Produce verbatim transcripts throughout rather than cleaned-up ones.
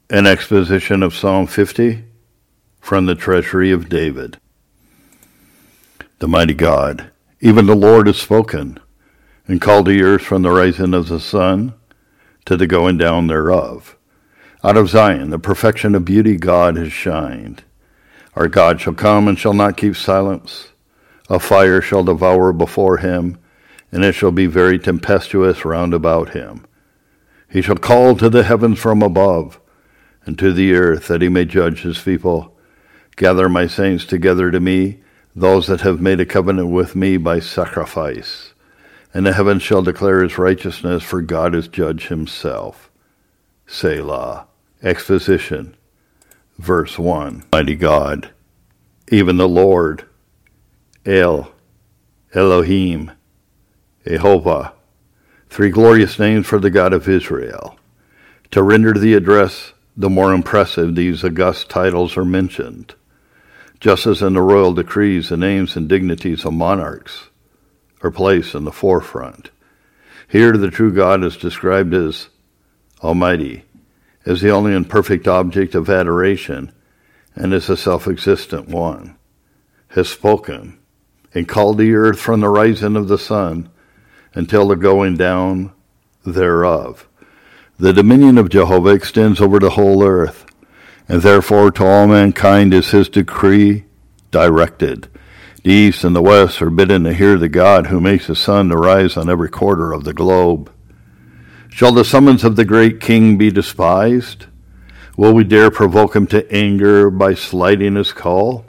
An exposition of Psalm fifty from the treasury of David. The mighty God, even the Lord, has spoken, and called the earth from the rising of the sun to the going down thereof. Out of Zion, the perfection of beauty, God has shined. Our God shall come and shall not keep silence. A fire shall devour before him, and it shall be very tempestuous round about him. He shall call to the heavens from above, and to the earth, that he may judge his people. Gather my saints together to me, those that have made a covenant with me by sacrifice. And the heavens shall declare his righteousness, for God is judge himself. Selah. Exposition. Verse one. Mighty God, even the Lord, El, Elohim, Jehovah, three glorious names for the God of Israel. To render the address the more impressive, these august titles are mentioned, just as in the royal decrees the names and dignities of monarchs are placed in the forefront. Here the true God is described as Almighty, as the only and perfect object of adoration, and as a self-existent one, has spoken and called the earth from the rising of the sun until the going down thereof. The dominion of Jehovah extends over the whole earth, and therefore to all mankind is his decree directed. The east and the west are bidden to hear the God who makes the sun to rise on every quarter of the globe. Shall the summons of the great king be despised? Will we dare provoke him to anger by slighting his call?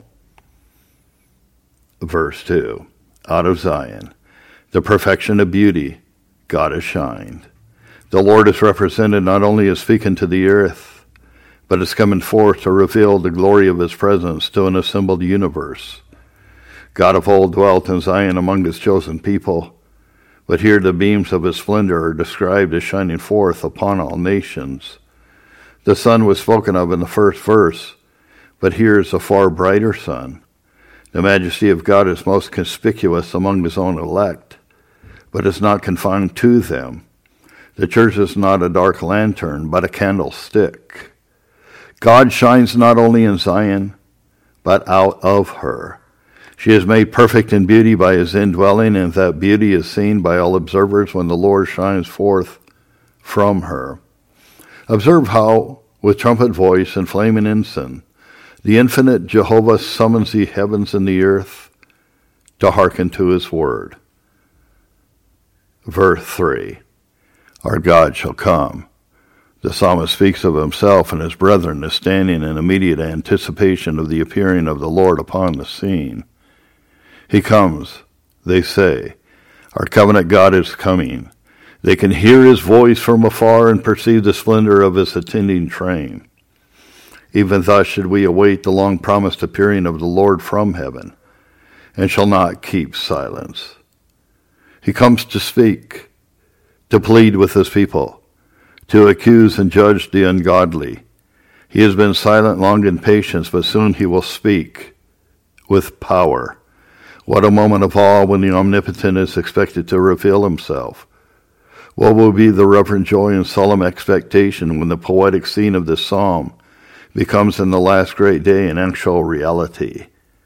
Verse two. Out of Zion, the perfection of beauty, God has shined. The Lord is represented not only as speaking to the earth, but as coming forth to reveal the glory of his presence to an assembled universe. God of old dwelt in Zion among his chosen people, but here the beams of his splendor are described as shining forth upon all nations. The sun was spoken of in the first verse, but here is a far brighter sun. The majesty of God is most conspicuous among his own elect, but is not confined to them. The church is not a dark lantern, but a candlestick. God shines not only in Zion, but out of her. She is made perfect in beauty by his indwelling, and that beauty is seen by all observers when the Lord shines forth from her. Observe how, with trumpet voice and flaming ensign, the infinite Jehovah summons the heavens and the earth to hearken to his word. Verse three. Our God shall come. The psalmist speaks of himself and his brethren as standing in immediate anticipation of the appearing of the Lord upon the scene. He comes, they say. Our covenant God is coming. They can hear his voice from afar and perceive the splendor of his attending train. Even thus should we await the long-promised appearing of the Lord from heaven, and shall not keep silence. He comes to speak, to plead with his people, to accuse and judge the ungodly. He has been silent long in patience, but soon he will speak with power. What a moment of awe when the Omnipotent is expected to reveal himself. What will be the reverent joy and solemn expectation when the poetic scene of this psalm becomes in the last great day an actual reality.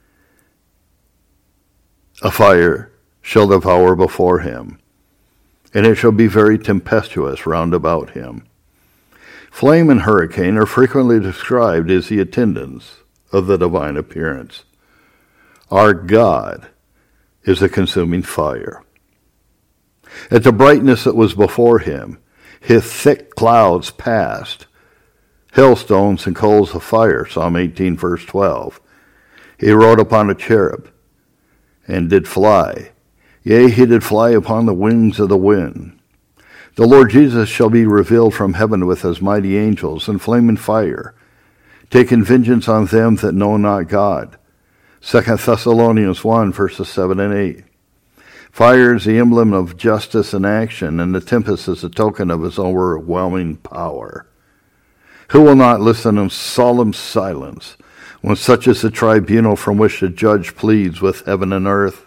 A fire shall devour before him, and it shall be very tempestuous round about him. Flame and hurricane are frequently described as the attendants of the divine appearance. Our God is a consuming fire. At the brightness that was before him, his thick clouds passed, hailstones and coals of fire, Psalm eighteen, verse twelve. He rode upon a cherub, and did fly. Yea, he did fly upon the wings of the wind. The Lord Jesus shall be revealed from heaven with his mighty angels in flaming fire, taking vengeance on them that know not God. Second Thessalonians one, verses seven and eight. Fire is the emblem of justice and action, and the tempest is a token of his overwhelming power. Who will not listen in solemn silence when such is the tribunal from which the judge pleads with heaven and earth?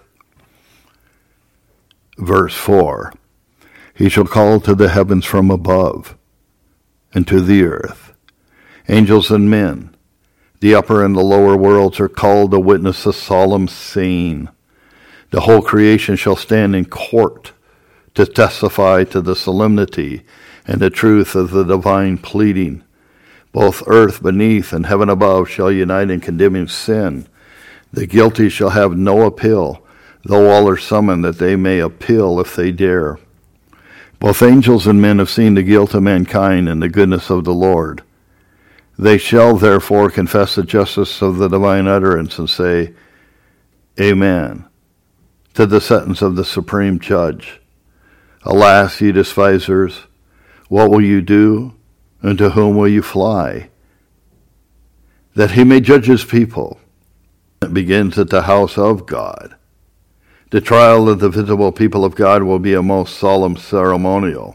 Verse four. He shall call to the heavens from above, and to the earth, Angels and men, the upper and the lower worlds, are called to witness a solemn scene. The whole creation shall stand in court to testify to the solemnity and the truth of the divine pleading. Both earth beneath and heaven above shall unite in condemning sin. The guilty shall have no appeal, though all are summoned that they may appeal if they dare. Both angels and men have seen the guilt of mankind and the goodness of the Lord. They shall therefore confess the justice of the divine utterance and say, Amen, to the sentence of the supreme judge. Alas, ye despisers, what will you do, and to whom will you fly? That he may judge his people. It begins at the house of God. The trial of the visible people of God will be a most solemn ceremonial.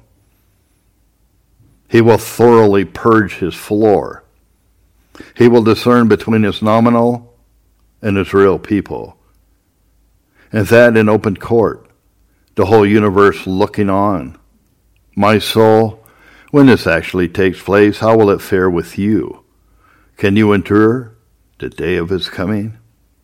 He will thoroughly purge his floor. He will discern between his nominal and his real people. And that in open court, the whole universe looking on. My soul, when this actually takes place, how will it fare with you? Can you endure the day of his coming?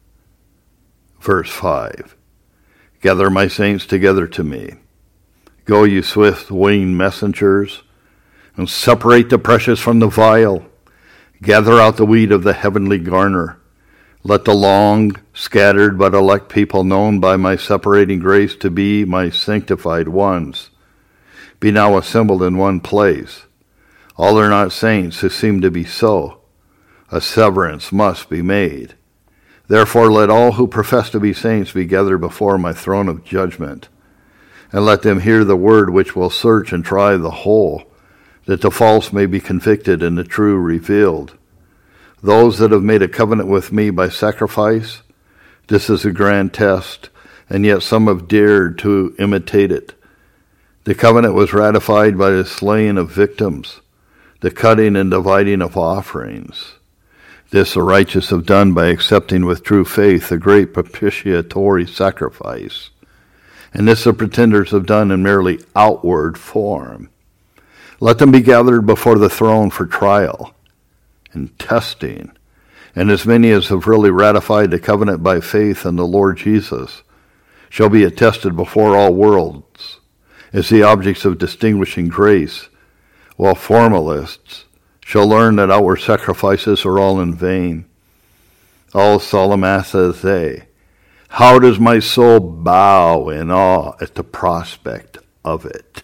Verse five. Gather my saints together to me. Go, you swift-winged messengers, and separate the precious from the vile. Gather out the wheat of the heavenly garner. Let the long, scattered, but elect people known by my separating grace to be my sanctified ones be now assembled in one place. All are not saints who seem to be so. A severance must be made. Therefore let all who profess to be saints be gathered before my throne of judgment, and let them hear the word which will search and try the whole, that the false may be convicted and the true revealed. Those that have made a covenant with me by sacrifice, this is a grand test, and yet some have dared to imitate it. The covenant was ratified by the slaying of victims, the cutting and dividing of offerings. This the righteous have done by accepting with true faith the great propitiatory sacrifice. And this the pretenders have done in merely outward form. Let them be gathered before the throne for trial and testing. And as many as have really ratified the covenant by faith in the Lord Jesus shall be attested before all worlds as the objects of distinguishing grace, while formalists shall learn that outward sacrifices are all in vain. All solemn as they, how does my soul bow in awe at the prospect of it?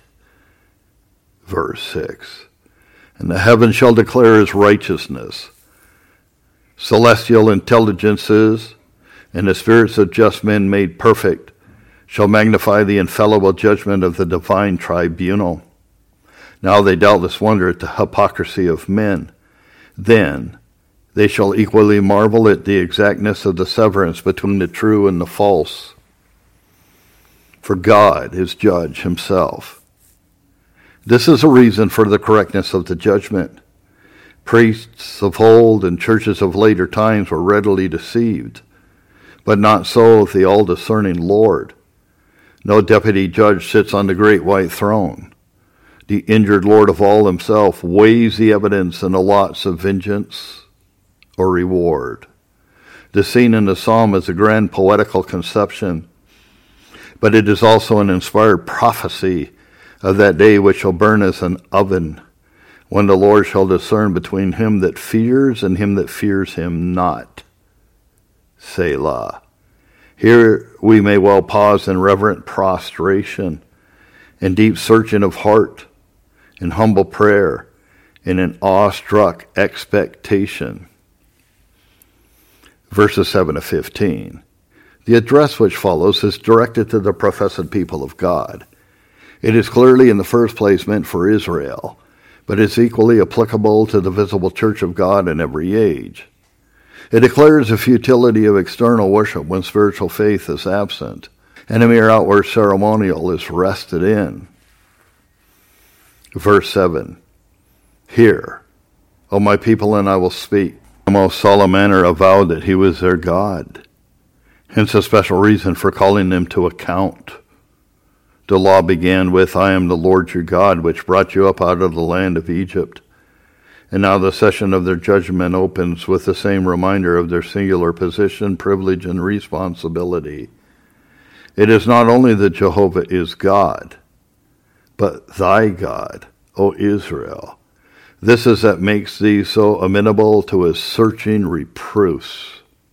Verse six. And the heavens shall declare his righteousness. Celestial intelligences and the spirits of just men made perfect shall magnify the infallible judgment of the divine tribunal. Now they doubtless wonder at the hypocrisy of men. Then they shall equally marvel at the exactness of the severance between the true and the false. For God is judge himself. This is a reason for the correctness of the judgment. Priests of old and churches of later times were readily deceived, but not so the all-discerning Lord. No deputy judge sits on the great white throne. The injured Lord of all himself weighs the evidence and allots of vengeance or reward. The scene in the psalm is a grand poetical conception, but it is also an inspired prophecy of that day which shall burn as an oven, when the Lord shall discern between him that fears and him that fears him not. Selah. Here we may well pause in reverent prostration, in deep searching of heart, in humble prayer, in an awestruck expectation. Verses seven to fifteen. The address which follows is directed to the professed people of God. It is clearly in the first place meant for Israel, but is equally applicable to the visible church of God in every age. It declares the futility of external worship when spiritual faith is absent, and a mere outward ceremonial is rested in. Verse seven. Hear, O my people, and I will speak. In the most solemn manner avowed that he was their God. Hence a special reason for calling them to account. The law began with, I am the Lord your God, which brought you up out of the land of Egypt. And now the session of their judgment opens with the same reminder of their singular position, privilege, and responsibility. It is not only that Jehovah is God, but thy God, O Israel. This is that makes thee so amenable to his searching reproofs.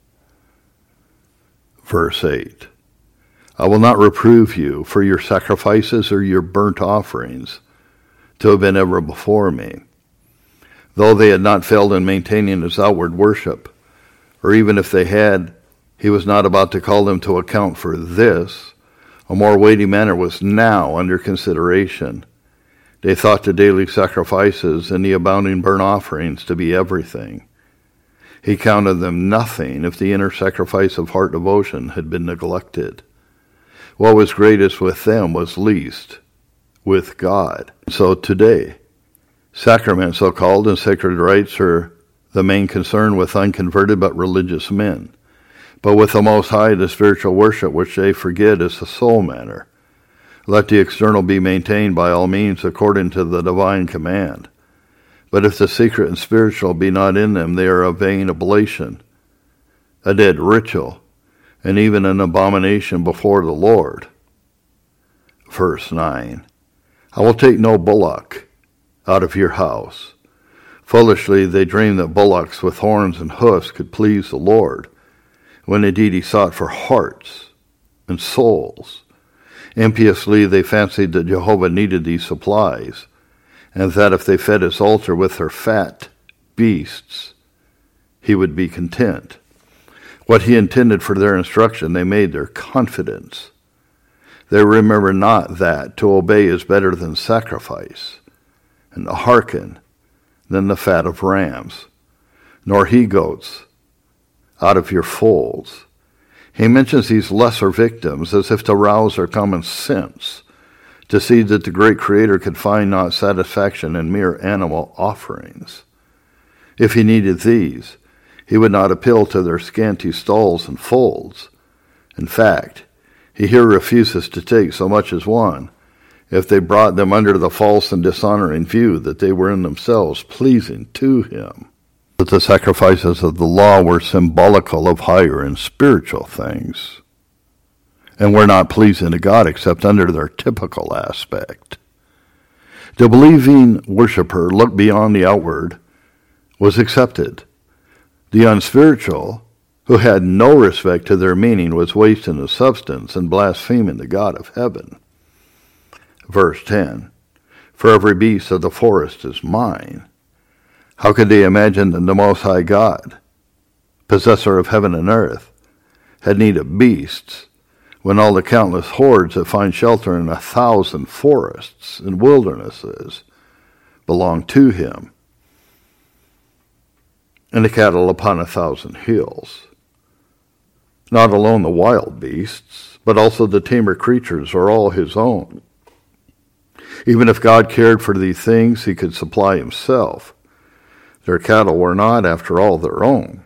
Verse eight. I will not reprove you for your sacrifices or your burnt offerings to have been ever before me. Though they had not failed in maintaining his outward worship, or even if they had, he was not about to call them to account for this. A more weighty matter was now under consideration. They thought the daily sacrifices and the abounding burnt offerings to be everything. He counted them nothing if the inner sacrifice of heart devotion had been neglected. What was greatest with them was least with God. So today, sacraments, so-called, and sacred rites are the main concern with unconverted but religious men. But with the Most High, the spiritual worship which they forget is the sole matter. Let the external be maintained by all means according to the divine command. But if the secret and spiritual be not in them, they are a vain oblation, a dead ritual, and even an abomination before the Lord. Verse nine. I will take no bullock out of your house. Foolishly they dreamed that bullocks with horns and hoofs could please the Lord, when indeed he sought for hearts and souls. Impiously they fancied that Jehovah needed these supplies, and that if they fed his altar with their fat beasts, he would be content. What he intended for their instruction they made their confidence. They remember not that to obey is better than sacrifice, and to hearken than the fat of rams, nor he-goats out of your folds. He mentions these lesser victims as if to rouse their common sense, to see that the great Creator could find not satisfaction in mere animal offerings. If he needed these, he would not appeal to their scanty stalls and folds. In fact, he here refuses to take so much as one, if they brought them under the false and dishonoring view that they were in themselves pleasing to him. That the sacrifices of the law were symbolical of higher and spiritual things, and were not pleasing to God except under their typical aspect. The believing worshiper looked beyond the outward was accepted. The unspiritual, who had no respect to their meaning, was wasting the substance and blaspheming the God of heaven. Verse ten, for every beast of the forest is mine. How could they imagine that the Most High God, possessor of heaven and earth, had need of beasts, when all the countless hordes that find shelter in a thousand forests and wildernesses belong to him, and the cattle upon a thousand hills? Not alone the wild beasts, but also the tamer creatures are all his own. Even if God cared for these things, he could supply himself. Their cattle were not, after all, their own,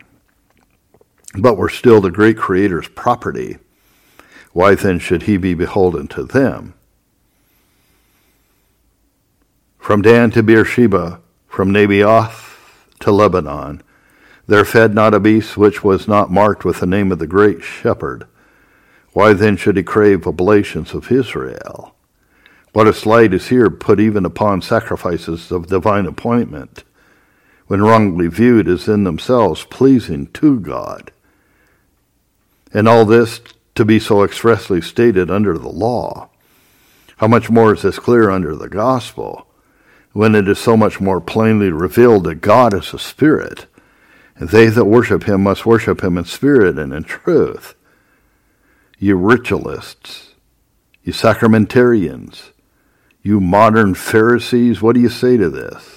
but were still the great Creator's property. Why then should he be beholden to them? From Dan to Beersheba, from Nabaioth to Lebanon, there fed not a beast which was not marked with the name of the great shepherd. Why then should he crave oblations of Israel? What a slight is here put even upon sacrifices of divine appointment, when wrongly viewed as in themselves pleasing to God. And all this to be so expressly stated under the law. How much more is this clear under the gospel, when it is so much more plainly revealed that God is a spirit, and they that worship him must worship him in spirit and in truth. You ritualists, you sacramentarians, you modern Pharisees, what do you say to this?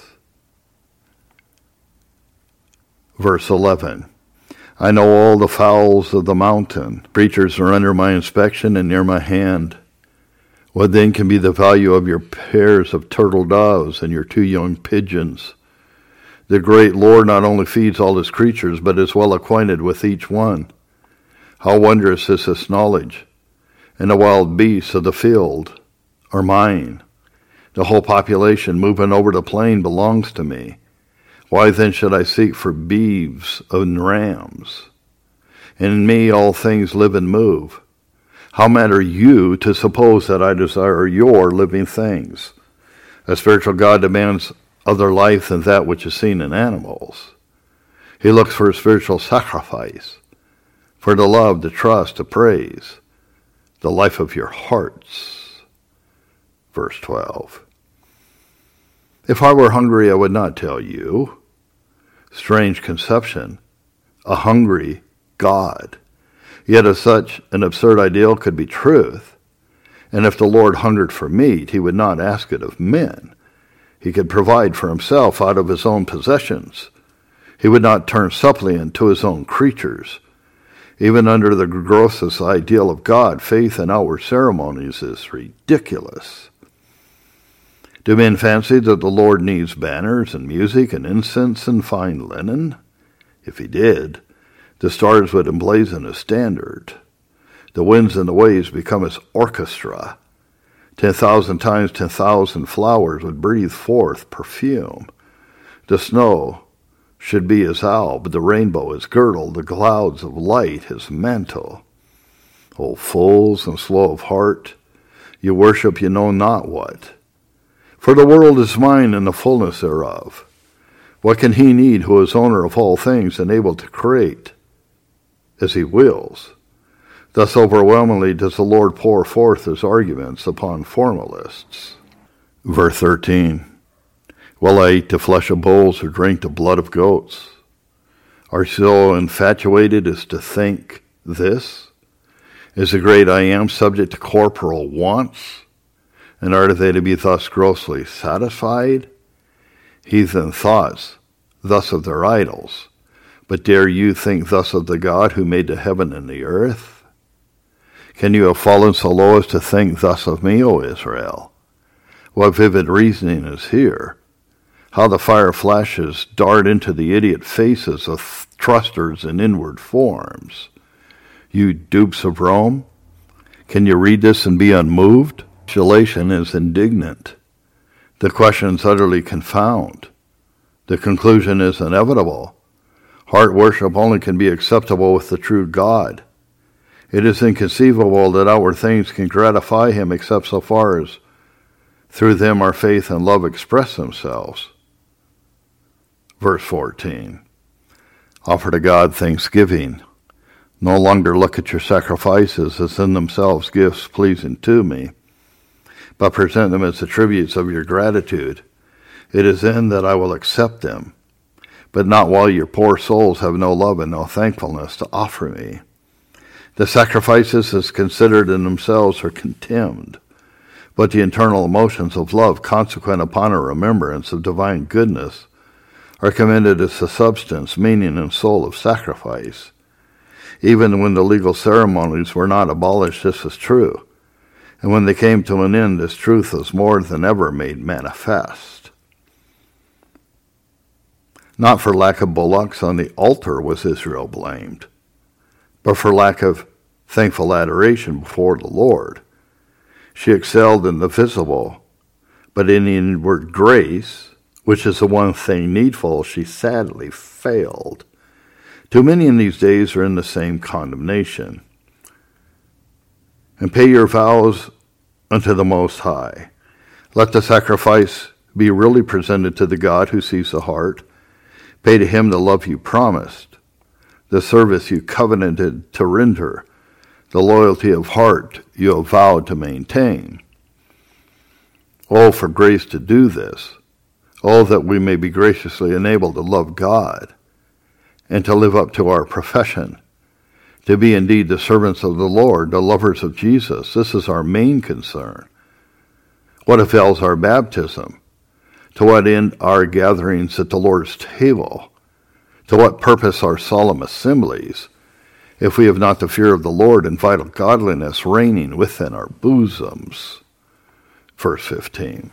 Verse eleven, I know all the fowls of the mountain. Creatures are under my inspection and near my hand. What then can be the value of your pairs of turtle doves and your two young pigeons? The great Lord not only feeds all his creatures, but is well acquainted with each one. How wondrous is this knowledge! And the wild beasts of the field are mine. The whole population moving over the plain belongs to me. Why then should I seek for beeves and rams? In me all things live and move. How matter you to suppose that I desire your living things? A spiritual God demands other life than that which is seen in animals. He looks for a spiritual sacrifice, for the love, the trust, the praise, the life of your hearts. Verse twelve. If I were hungry, I would not tell you. Strange conception, a hungry God. Yet if such an absurd ideal could be truth, and if the Lord hungered for meat, he would not ask it of men. He could provide for himself out of his own possessions. He would not turn suppliant to his own creatures. Even under the grossest ideal of God, faith in outward ceremonies is ridiculous. Do men fancy that the Lord needs banners and music and incense and fine linen? If he did, the stars would emblazon his standard. The winds and the waves become his orchestra. Ten thousand times ten thousand flowers would breathe forth perfume. The snow should be his alb, the rainbow his girdle, the clouds of light his mantle. O fools and slow of heart, you worship you know not what. For the world is mine and the fullness thereof. What can he need who is owner of all things and able to create as he wills? Thus overwhelmingly does the Lord pour forth his arguments upon formalists. Verse thirteen. Will I eat the flesh of bulls or drink the blood of goats? Are you so infatuated as to think this? Is the great I Am subject to corporal wants? And are they to be thus grossly satisfied? Heathen thoughts thus of their idols. But dare you think thus of the God who made the heaven and the earth? Can you have fallen so low as to think thus of me, O Israel? What vivid reasoning is here? How the fire flashes dart into the idiot faces of trusters in inward forms. You dupes of Rome, can you read this and be unmoved? Speculation is indignant. The questions utterly confound. The conclusion is inevitable. Heart worship only can be acceptable with the true God. It is inconceivable that outward things can gratify him except so far as through them our faith and love express themselves. Verse fourteen. Offer to God thanksgiving. No longer look at your sacrifices as in themselves gifts pleasing to me, but present them as the tributes of your gratitude. It is then that I will accept them, but not while your poor souls have no love and no thankfulness to offer me. The sacrifices as considered in themselves are contemned, but the internal emotions of love consequent upon a remembrance of divine goodness are commended as the substance, meaning, and soul of sacrifice. Even when the legal ceremonies were not abolished, this is true. And when they came to an end, this truth was more than ever made manifest. Not for lack of bullocks on the altar was Israel blamed, but for lack of thankful adoration before the Lord. She excelled in the visible, but in the inward grace, which is the one thing needful, she sadly failed. Too many in these days are in the same condemnation. And pay your vows unto the Most High. Let the sacrifice be really presented to the God who sees the heart. Pay to him the love you promised, the service you covenanted to render, the loyalty of heart you have vowed to maintain. Oh, for grace to do this. Oh, that we may be graciously enabled to love God and to live up to our profession, to be indeed the servants of the Lord, the lovers of Jesus. This is our main concern. What avails our baptism? To what end our gatherings at the Lord's table? To what purpose our solemn assemblies, if we have not the fear of the Lord and vital godliness reigning within our bosoms? Verse fifteen.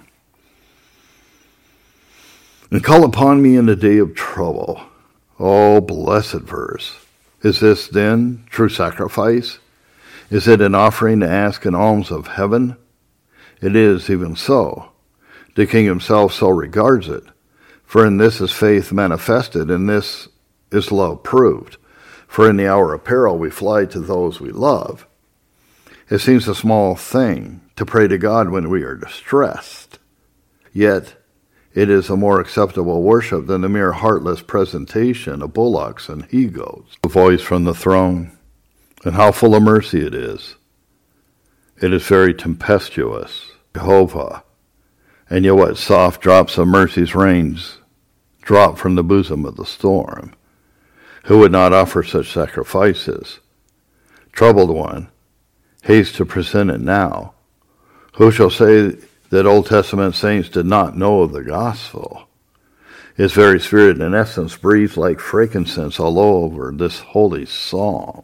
And call upon me in the day of trouble. Oh, blessed verse. Is this, then, true sacrifice? Is it an offering to ask an alms of heaven? It is even so. The King himself so regards it. For in this is faith manifested, and this is love proved. For in the hour of peril we fly to those we love. It seems a small thing to pray to God when we are distressed. Yet it is a more acceptable worship than the mere heartless presentation of bullocks and he-goats. A voice from the throne, and how full of mercy it is. It is very tempestuous, Jehovah, and yet what soft drops of mercy's rains drop from the bosom of the storm. Who would not offer such sacrifices? Troubled one, haste to present it now. Who shall say that Old Testament saints did not know of the gospel? Its very spirit and essence breathed like frankincense all over this holy psalm.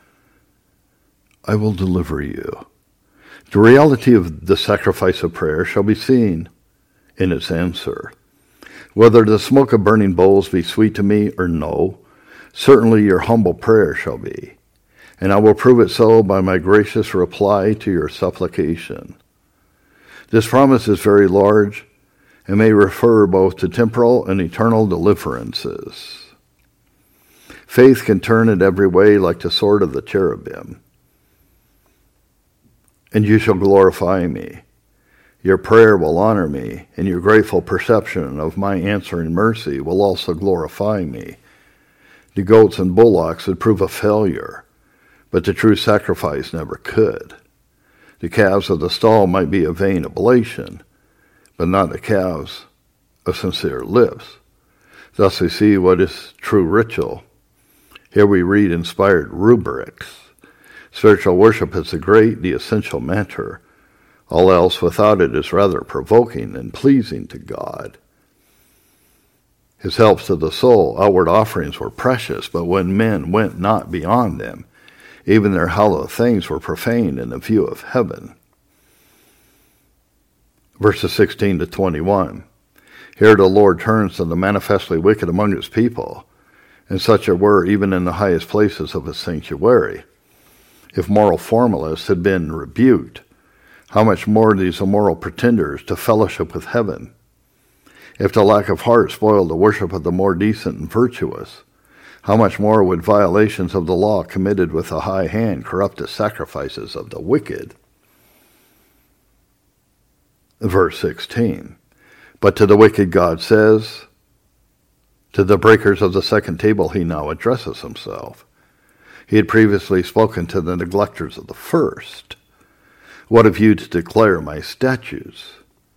I will deliver you. The reality of the sacrifice of prayer shall be seen in its answer. Whether the smoke of burning bowls be sweet to me or no, certainly your humble prayer shall be, and I will prove it so by my gracious reply to your supplication. This promise is very large and may refer both to temporal and eternal deliverances. Faith can turn it every way like the sword of the cherubim. And you shall glorify me. Your prayer will honor me, and your grateful perception of my answering mercy will also glorify me. The goats and bullocks would prove a failure, but the true sacrifice never could. The calves of the stall might be a vain oblation, but not the calves of sincere lips. Thus we see what is true ritual. Here we read inspired rubrics. Spiritual worship is the great, the essential matter. All else without it is rather provoking than pleasing to God. His helps to the soul, outward offerings were precious, but when men went not beyond them, even their hallowed things were profaned in the view of heaven. Verses sixteen to twenty-one. Here the Lord turns to the manifestly wicked among his people, and such there were even in the highest places of his sanctuary. If moral formalists had been rebuked, how much more these immoral pretenders to fellowship with heaven? If the lack of heart spoiled the worship of the more decent and virtuous, how much more would violations of the law committed with a high hand corrupt the sacrifices of the wicked? Verse sixteen. But to the wicked God says, to the breakers of the second table he now addresses himself. He had previously spoken to the neglectors of the first. What have you to declare my statutes?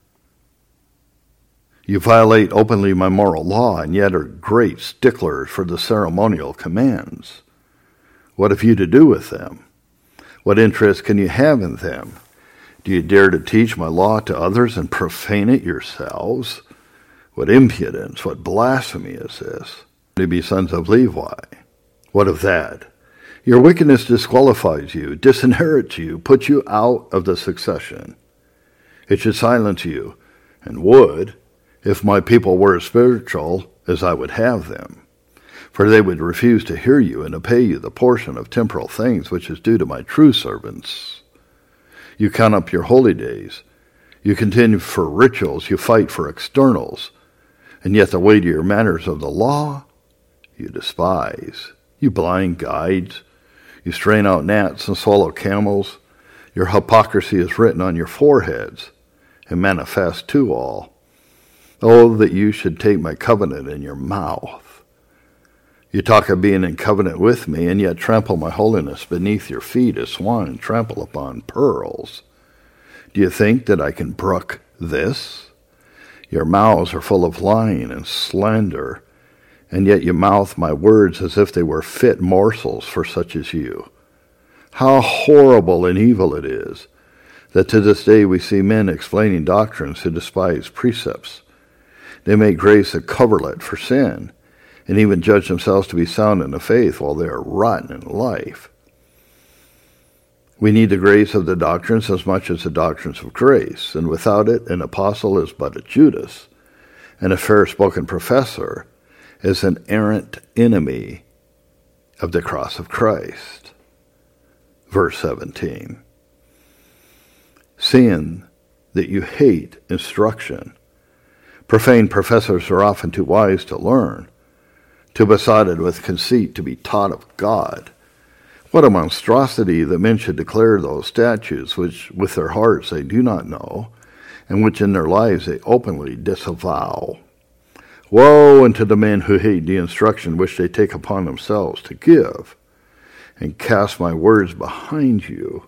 You violate openly my moral law, and yet are great sticklers for the ceremonial commands. What have you to do with them? What interest can you have in them? Do you dare to teach my law to others and profane it yourselves? What impudence, what blasphemy is this? To be sons of Levi. What of that? Your wickedness disqualifies you, disinherits you, puts you out of the succession. It should silence you, and would, if my people were as spiritual as I would have them. For they would refuse to hear you and to pay you the portion of temporal things which is due to my true servants. You count up your holy days. You contend for rituals. You fight for externals. And yet the weightier matters of the law you despise. You blind guides. You strain out gnats and swallow camels. Your hypocrisy is written on your foreheads and manifest to all. Oh, that you should take my covenant in your mouth. You talk of being in covenant with me, and yet trample my holiness beneath your feet as swine trample upon pearls. Do you think that I can brook this? Your mouths are full of lying and slander, and yet you mouth my words as if they were fit morsels for such as you. How horrible and evil it is that to this day we see men explaining doctrines who despise precepts. They make grace a coverlet for sin, and even judge themselves to be sound in the faith while they are rotten in life. We need the grace of the doctrines as much as the doctrines of grace, and without it an apostle is but a Judas, and a fair-spoken professor is an errant enemy of the cross of Christ. Verse seventeen. Seeing that you hate instruction, Profane professors are often too wise to learn, too besotted with conceit to be taught of God. What a monstrosity that men should declare those statutes which with their hearts they do not know, and which in their lives they openly disavow. Woe unto the men who hate the instruction which they take upon themselves to give, and cast my words behind you,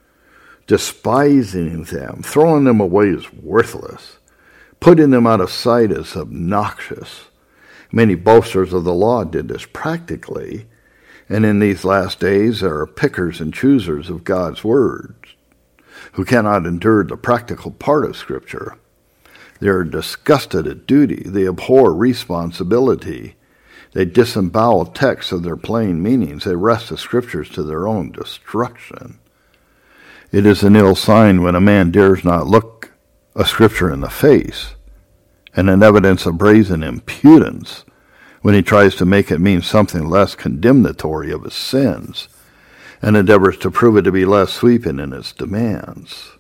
despising them, throwing them away as worthless, putting them out of sight as obnoxious. Many boasters of the law did this practically, and in these last days there are pickers and choosers of God's words, who cannot endure the practical part of Scripture. They are disgusted at duty. They abhor responsibility. They disembowel texts of their plain meanings. They wrest the Scriptures to their own destruction. It is an ill sign when a man dares not look a Scripture in the face, and an evidence of brazen impudence when he tries to make it mean something less condemnatory of his sins, and endeavors to prove it to be less sweeping in its demands.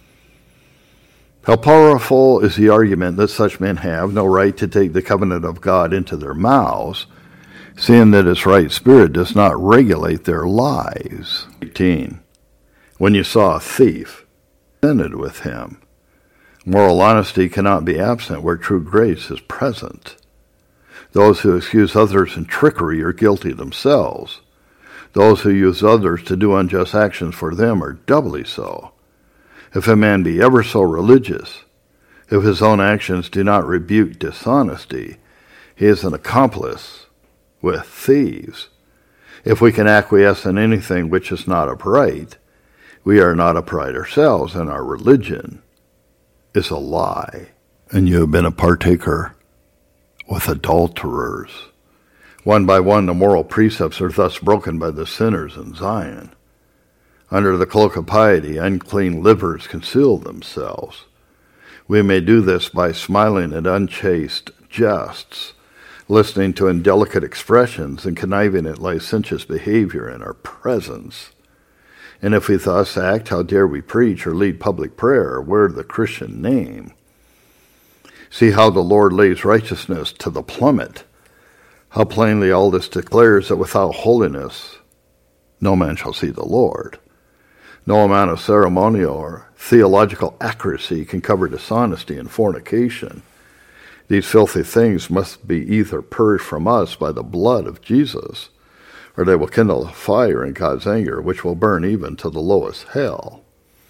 How powerful is the argument that such men have no right to take the covenant of God into their mouths, seeing that its right spirit does not regulate their lives. eighteen. When you saw a thief, contended with him. Moral honesty cannot be absent where true grace is present. Those who excuse others in trickery are guilty themselves. Those who use others to do unjust actions for them are doubly so. If a man be ever so religious, if his own actions do not rebuke dishonesty, he is an accomplice with thieves. If we can acquiesce in anything which is not upright, we are not upright ourselves, and our religion is a lie. And you have been a partaker with adulterers. One by one the moral precepts are thus broken by the sinners in Zion. Under the cloak of piety, unclean livers conceal themselves. We may do this by smiling at unchaste jests, listening to indelicate expressions, and conniving at licentious behavior in our presence. And if we thus act, how dare we preach or lead public prayer or wear the Christian name? See how the Lord lays righteousness to the plummet. How plainly all this declares that without holiness no man shall see the Lord. No amount of ceremonial or theological accuracy can cover dishonesty and fornication. These filthy things must be either purged from us by the blood of Jesus, or they will kindle a fire in God's anger, which will burn even to the lowest hell.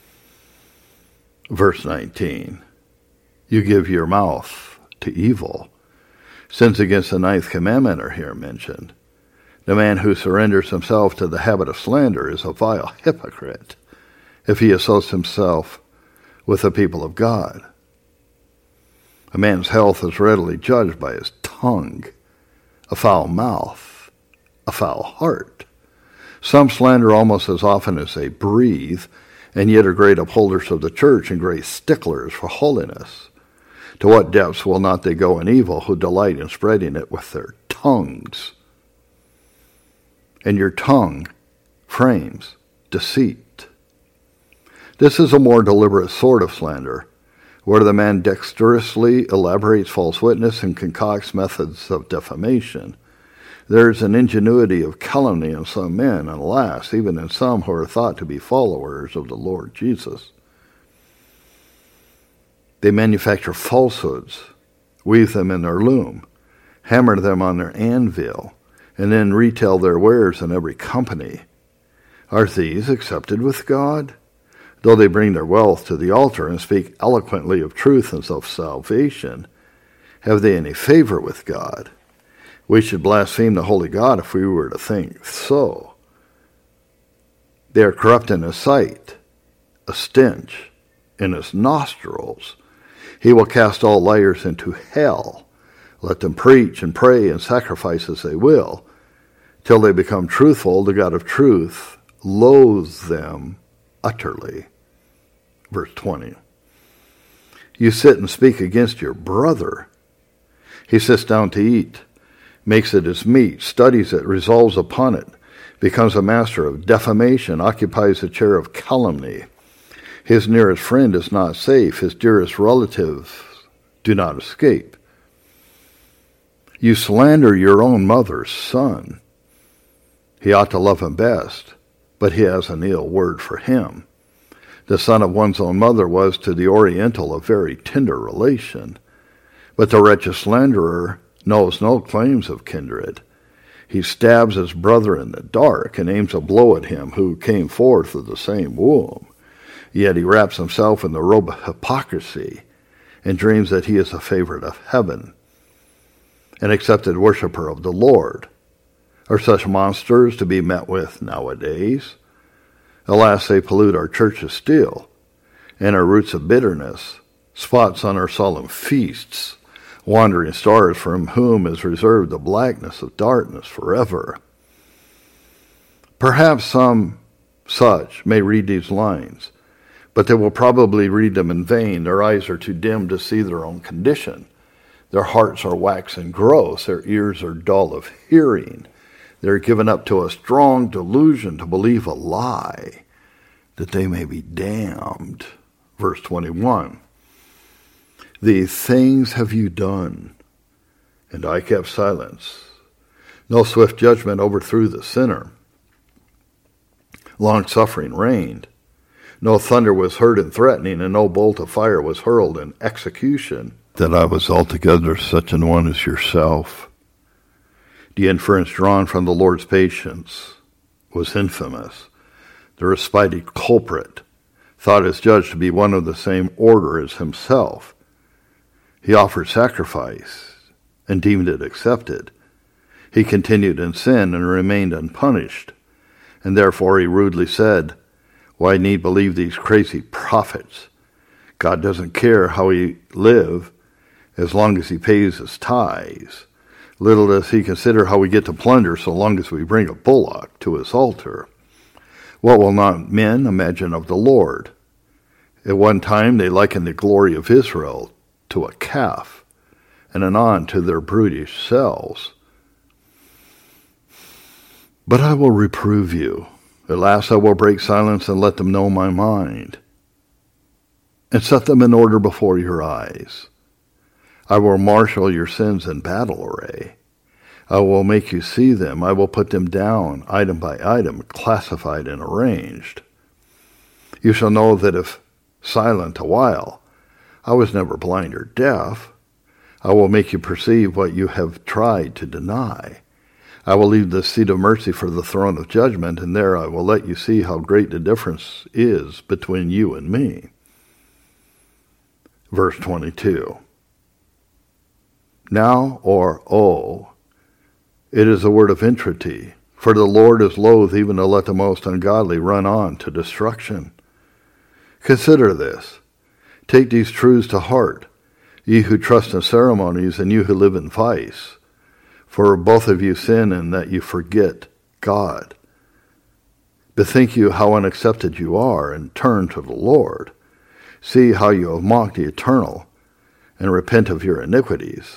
Verse nineteen. You give your mouth to evil. Sins against the ninth commandment are here mentioned. The man who surrenders himself to the habit of slander is a vile hypocrite if he associates himself with the people of God. A man's health is readily judged by his tongue, a foul mouth, a foul heart. Some slander almost as often as they breathe, and yet are great upholders of the church and great sticklers for holiness. To what depths will not they go in evil who delight in spreading it with their tongues? And your tongue frames deceit. This is a more deliberate sort of slander, where the man dexterously elaborates false witness and concocts methods of defamation. There is an ingenuity of calumny in some men, and alas, even in some who are thought to be followers of the Lord Jesus. They manufacture falsehoods, weave them in their loom, hammer them on their anvil, and then retail their wares in every company. Are these accepted with God? Though they bring their wealth to the altar and speak eloquently of truth and of salvation, have they any favor with God? We should blaspheme the holy God if we were to think so. They are corrupt in his sight, a stench in his nostrils. He will cast all liars into hell. Let them preach and pray and sacrifice as they will, till they become truthful. The God of truth loathes them utterly. Verse twenty. You sit and speak against your brother. He sits down to eat, makes it his meat, studies it, resolves upon it, becomes a master of defamation, occupies the chair of calumny. His nearest friend is not safe. His dearest relative do not escape. You slander your own mother's son. He ought to love him best, but he has an ill word for him. The son of one's own mother was to the Oriental a very tender relation, but the wretched slanderer knows no claims of kindred. He stabs his brother in the dark and aims a blow at him who came forth of the same womb. Yet he wraps himself in the robe of hypocrisy and dreams that he is a favorite of heaven, an accepted worshiper of the Lord. Are such monsters to be met with nowadays? Alas, they pollute our churches still, and are roots of bitterness, spots on our solemn feasts, wandering stars from whom is reserved the blackness of darkness forever. Perhaps some such may read these lines, but they will probably read them in vain. Their eyes are too dim to see their own condition. Their hearts are waxen gross, their ears are dull of hearing. They're given up to a strong delusion to believe a lie, that they may be damned. Verse twenty-one. These things have you done, and I kept silence. No swift judgment overthrew the sinner. Long-suffering reigned. No thunder was heard in threatening, and no bolt of fire was hurled in execution. That I was altogether such an one as yourself. The inference drawn from the Lord's patience was infamous. The respited culprit thought his judge to be one of the same order as himself. He offered sacrifice and deemed it accepted. He continued in sin and remained unpunished, and therefore he rudely said, "Why need believe these crazy prophets? God doesn't care how we live as long as he pays his tithes. Little does he consider how we get to plunder so long as we bring a bullock to his altar. What will not men imagine of the Lord? At one time they likened the glory of Israel to a calf, and anon to their brutish selves. But I will reprove you. At last I will break silence and let them know my mind, and set them in order before your eyes. I will marshal your sins in battle array. I will make you see them. I will put them down, item by item, classified and arranged. You shall know that if silent a while, I was never blind or deaf. I will make you perceive what you have tried to deny. I will leave the seat of mercy for the throne of judgment, and there I will let you see how great the difference is between you and me." Verse twenty-two. Now, or oh, it is a word of entreaty, for the Lord is loath even to let the most ungodly run on to destruction. Consider this. Take these truths to heart, ye who trust in ceremonies, and you who live in vice. For both of you sin in that you forget God. Bethink you how unaccepted you are, and turn to the Lord. See how you have mocked the Eternal, and repent of your iniquities.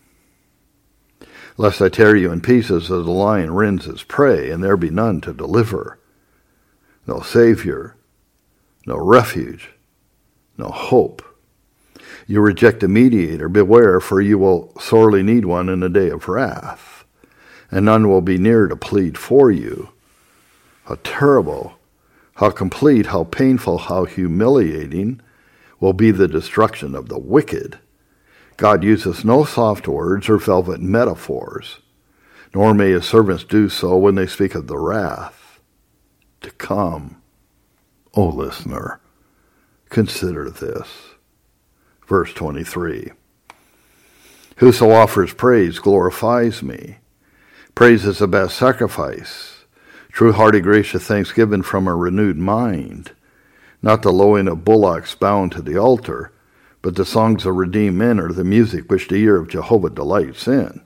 Lest I tear you in pieces as the lion rends his prey, and there be none to deliver. No Savior, no refuge, no hope. You reject a mediator. Beware, for you will sorely need one in the day of wrath, and none will be near to plead for you. How terrible, how complete, how painful, how humiliating will be the destruction of the wicked. God uses no soft words or velvet metaphors, nor may his servants do so when they speak of the wrath to come. O listener, consider this. Verse twenty-three. Whoso offers praise glorifies me. Praise is the best sacrifice. True-hearted gracious thanksgiving from a renewed mind. Not the lowing of bullocks bound to the altar, but the songs of redeemed men are the music which the ear of Jehovah delights in.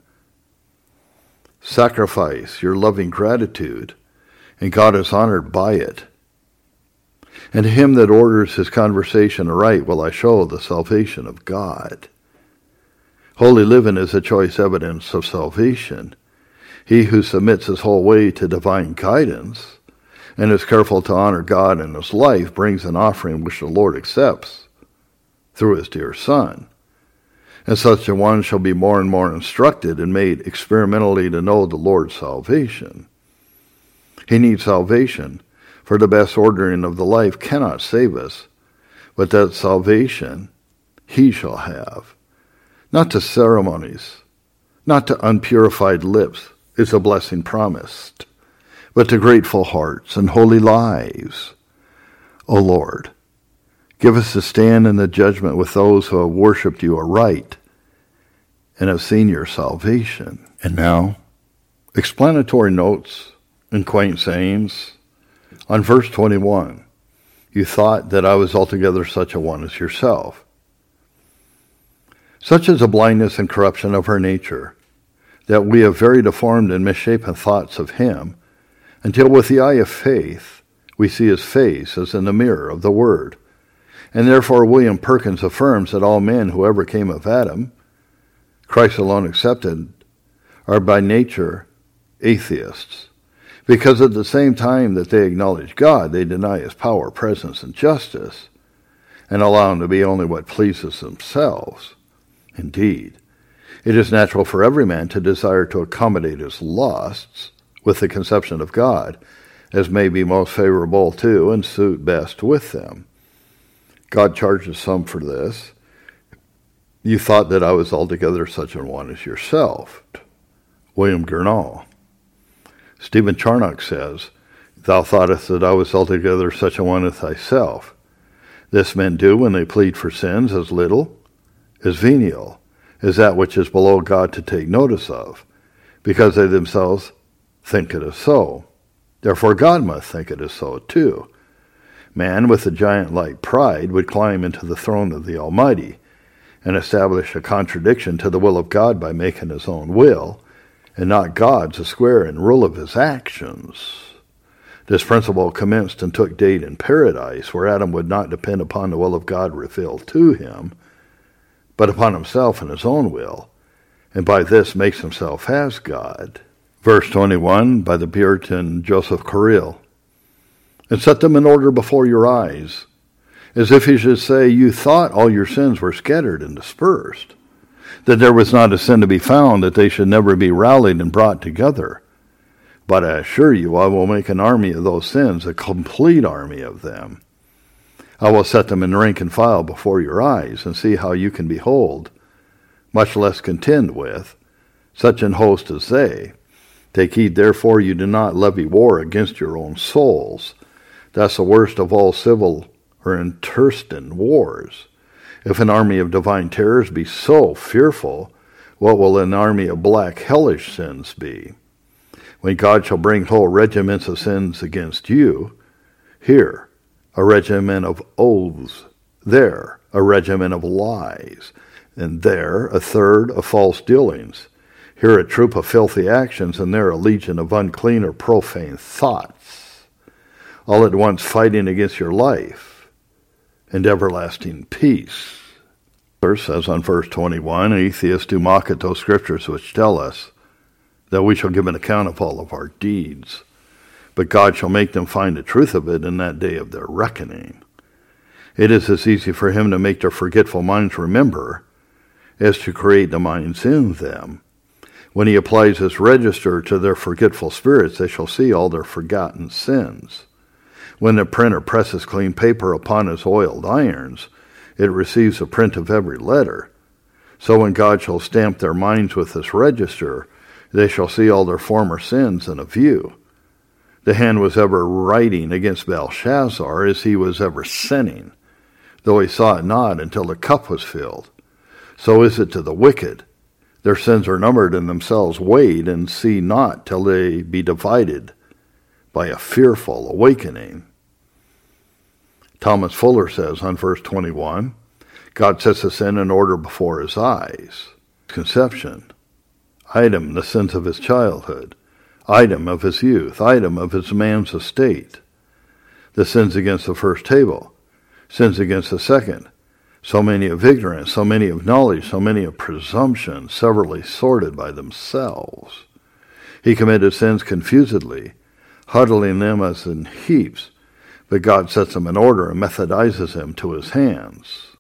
Sacrifice your loving gratitude, and God is honored by it. And to him that orders his conversation aright will I show the salvation of God. Holy living is a choice evidence of salvation. He who submits his whole way to divine guidance and is careful to honor God in his life brings an offering which the Lord accepts through his dear Son. And such a one shall be more and more instructed and made experimentally to know the Lord's salvation. He needs salvation, for the best ordering of the life cannot save us, but that salvation he shall have. Not to ceremonies, not to unpurified lips is a blessing promised, but to grateful hearts and holy lives. O Lord, give us to stand in the judgment with those who have worshipped you aright and have seen your salvation. And now, explanatory notes and quaint sayings. On verse twenty-one, you thought that I was altogether such a one as yourself. Such is the blindness and corruption of our nature, that we have very deformed and misshapen thoughts of him, until with the eye of faith we see his face as in the mirror of the Word. And therefore William Perkins affirms that all men who ever came of Adam, Christ alone excepted, are by nature atheists, because at the same time that they acknowledge God, they deny his power, presence, and justice, and allow him to be only what pleases themselves. Indeed, it is natural for every man to desire to accommodate his lusts with the conception of God, as may be most favorable to and suit best with them. God charges some for this. You thought that I was altogether such an one as yourself. William Gurnall. Stephen Charnock says, thou thoughtest that I was altogether such a one as thyself. This men do when they plead for sins as little, as venial, as that which is below God to take notice of, because they themselves think it is so. Therefore God must think it is so too. Man with a giant-like pride would climb into the throne of the Almighty and establish a contradiction to the will of God by making his own will, and not God's, a square and rule of his actions. This principle commenced and took date in paradise, where Adam would not depend upon the will of God revealed to him, but upon himself and his own will, and by this makes himself as God. Verse twenty-one, by the Puritan Joseph Carril. And set them in order before your eyes, as if he should say, you thought all your sins were scattered and dispersed, that there was not a sin to be found, that they should never be rallied and brought together. But I assure you, I will make an army of those sins, a complete army of them. I will set them in rank and file before your eyes, and see how you can behold, much less contend with, such an host as they. Take heed, therefore, you do not levy war against your own souls. That's the worst of all civil or intestine wars. If an army of divine terrors be so fearful, what will an army of black hellish sins be? When God shall bring whole regiments of sins against you, here a regiment of oaths, there a regiment of lies, and there a third of false dealings, here a troop of filthy actions, and there a legion of unclean or profane thoughts, all at once fighting against your life and everlasting peace. Verse says on verse twenty-one, atheists do mock at those scriptures which tell us that we shall give an account of all of our deeds, but God shall make them find the truth of it in that day of their reckoning. It is as easy for him to make their forgetful minds remember as to create the minds in them. When he applies his register to their forgetful spirits, they shall see all their forgotten sins. When the printer presses clean paper upon his oiled irons, it receives a print of every letter. So when God shall stamp their minds with this register, they shall see all their former sins in a view. The hand was ever writing against Belshazzar as he was ever sinning, though he saw it not until the cup was filled. So is it to the wicked. Their sins are numbered and themselves weighed, and see not till they be divided by a fearful awakening. Thomas Fuller says on verse twenty-one, God sets the sin in order before his eyes. Conception. Item, the sins of his childhood. Item, of his youth. Item, of his man's estate. The sins against the first table. Sins against the second. So many of ignorance, so many of knowledge, so many of presumption, severally sorted by themselves. He committed sins confusedly, huddling them as in heaps, but God sets them in order and methodizes them to his hands.